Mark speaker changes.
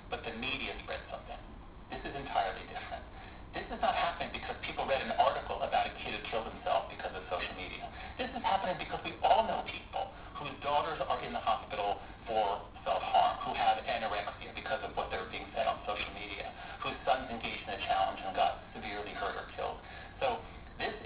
Speaker 1: but the media spread something. This is entirely different. This is not happening because people read an article about a kid who killed himself because of social media. This is happening because